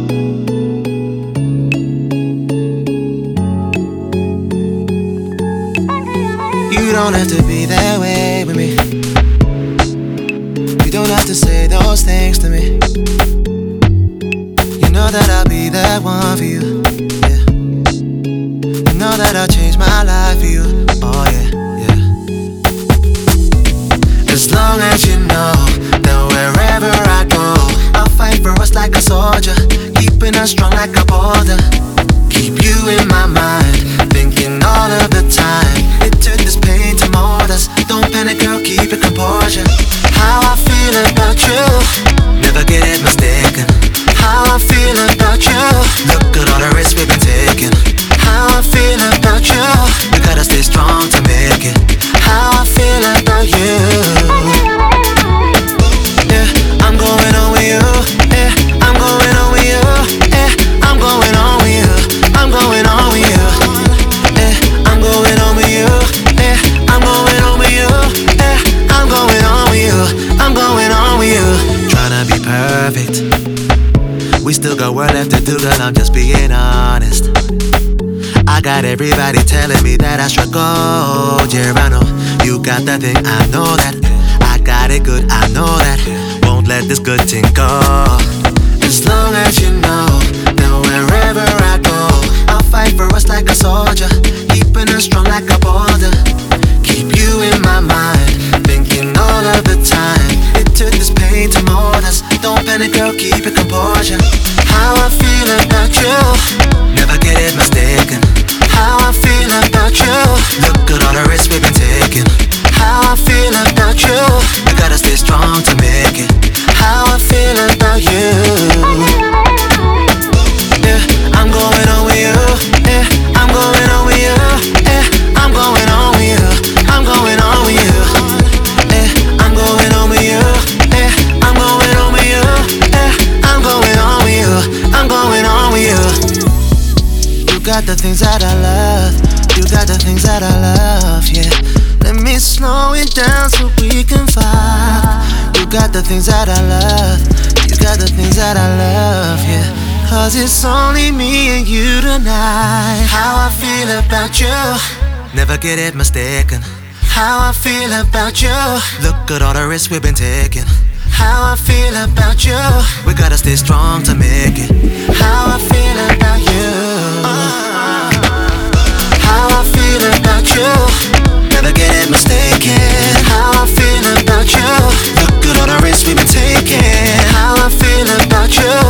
You don't have to be that way with me. You don't have to say those things to me. You know that I'll be that one for you. Yeah. You know that I'll change my life for you. Oh yeah, yeah. As long as you know that wherever I go, I'll fight for us like a soldier, keeping us strong like a boulder. Keep you in my mind, thinking all of the time. It took this pain to mold us. Don't panic, girl, keep your composure. How I feel about you, never get it mistaken. How I feel about you, look at all the risks we've been taking. How I feel about you, we gotta stay strong to make it. How I feel about you, yeah, I'm going on with you. Yeah, I'm going on with you. Yeah, I'm going on with you. I'm going on with you. Yeah, I'm going on with you. Yeah, I'm going on with you. Yeah, I'm going on with you. I'm going on with you. Tryna be perfect, we still got work left to do, girl, I'm just being honest. I got everybody telling me that I struggle. Yeah, I know you got that thing, I know that. I got it good, I know that. Won't let this good thing go. As long as you know that wherever I go, I'll fight for us like a soldier, keeping us strong like a boulder. Keep you in my mind, thinking all of the time. It took this pain to mold us. Don't panic, girl, keep your composure. How I feel about you, never get it mistaken. How I feel about you, look at all the risks we've been taking. How I feel about you, we gotta stay strong to make it. How I feel about you, yeah, I'm going on with you. Yeah, I'm going on with you. Yeah, I'm going on with you. I'm going on with you. Yeah, I'm going on with you. Yeah, I'm going on with you. Yeah, I'm going on with you. I'm going on with you. You got the things that I love. You got the things that I love, yeah. Let me slow it down so we can vibe. You got the things that I love. You got the things that I love, yeah. Cause it's only me and you tonight. How I feel about you, never get it mistaken. How I feel about you, look at all the risks we've been taking. How I feel about you, we gotta stay strong to make it. How I feel about you, how I feel about you, never get it mistaken. How I feel about you, look at all the risks we've been taking. How I feel about you,